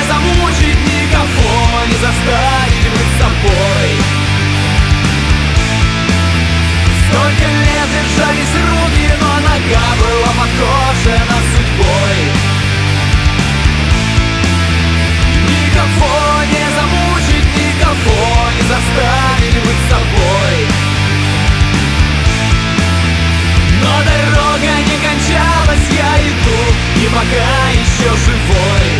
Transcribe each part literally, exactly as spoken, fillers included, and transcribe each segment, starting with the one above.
замучить, никого не заставить быть собой. Столько лет держались руки, но нога была подкошена судьбой. Никого не замучить, никого не заставить быть собой. Но дорога не кончалась, я иду, и пока еще живой.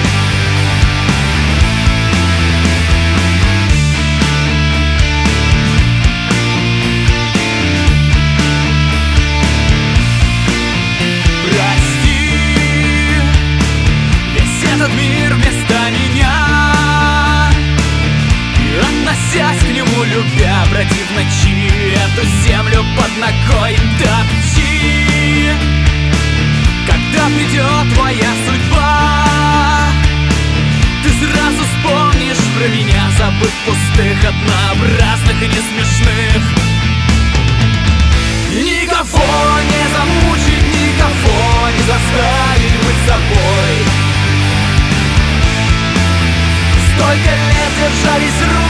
Этот мир вместо меня, и относясь к нему, любя, бродив в ночи, эту землю под ногой топчи. Когда придет твоя судьба, ты сразу вспомнишь про меня, забыв пустых, однообразных и несмешных. Никого не замучить, никого не заставить быть собой. Столько лет держались руки,